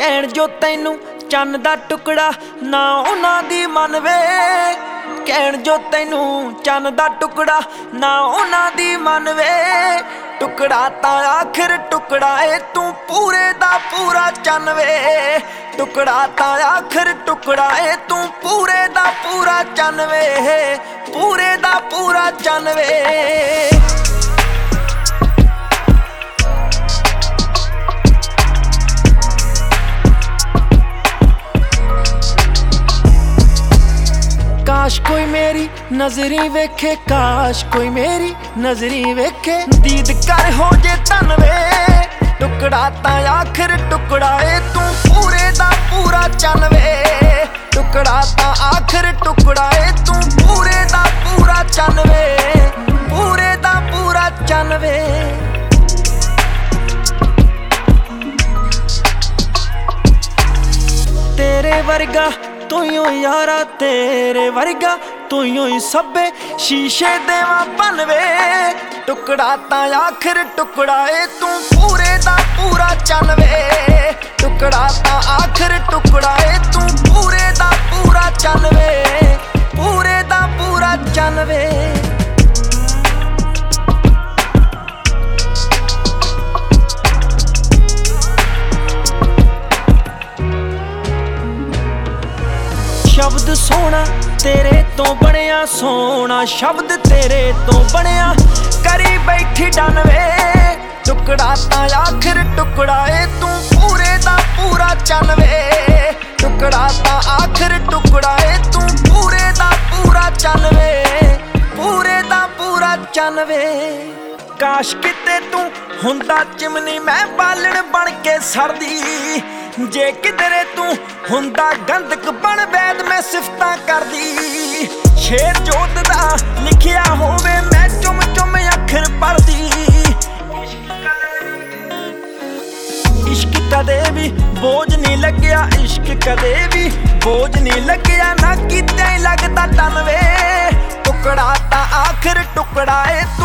ਕਹਿਣ ਜੋ ਤੈਨੂੰ ਚੰਨ ਦਾ ਟੁਕੜਾ ਨਾ ਉਹਨਾਂ ਦੀ ਮਨ ਵੇ। ਕਹਿਣ ਜੋ ਤੈਨੂੰ ਚੰਨ ਦਾ ਟੁਕੜਾ ਨਾ ਉਹਨਾਂ ਦੀ ਮਨ ਵੇ। ਟੁਕੜਾ ਤਾਂ ਆਖਿਰ ਟੁਕੜਾ ਏ ਤੂੰ ਪੂਰੇ ਦਾ ਪੂਰਾ ਚੰਨ ਵੇ। ਟੁਕੜਾ ਤਾਂ ਆਖਿਰ ਟੁਕੜਾ ਏ ਤੂੰ ਪੂਰੇ ਦਾ ਪੂਰਾ ਚੰਨ ਵੇ। ਪੂਰੇ ਦਾ ਪੂਰਾ ਚੰਨ ਵੇ। काश कोई मेरी नजरी वेखे, काश कोई मेरी नजरी वेखे। दीद कर हो जे तन वे। टुकड़ा ता आखिर टुकड़ा ए तू पूरे दा पूरा चन वे। टुकड़ा ता आखिर टुकड़ा ए तू पूरे दा पूरा चन वे। पूरे दा पूरा चन वे। तेरे वर्गा तू ही यारा, तेरे वर्गा तू ही सब्बे शीशे देवा बनवे। टुकड़ा ता आखिर टुकड़ा ए तू पूरे दा पूरा चन वे। टुकड़ा ता आखिर टुकड़ा ए तू पूरे दा पूरा चन वे। पूरे दा पूरा चन वे। शब्द सोना तेरे तो बनिया, सोना शब्द तेरे तो बनिया। करी बैठी डन वे। टुकड़ा ता आखिर टुकड़ा ए तू पूरे दा पूरा चन वे। टुकड़ा ता आखिर टुकड़ा ए तू पूरे दा पूरा चन वे। पूरे दा पूरा चन वे। काश किते तू हुंदा चिमनी मैं बालण बन के सड़दी। जे किधरे तू हुंदा गंधक बन वैद मैं सिफतां करदी। शेर जोत दा लिखिया होवे मैं चुम चुम अखर पढ़दी। इश्क कदे भी बोझ नहीं लग्या, इश्क कदे भी बोझ नहीं लग्या। ना कीते ही लगदा तन वे। टुकड़ा ता आखिर टुकड़ा ए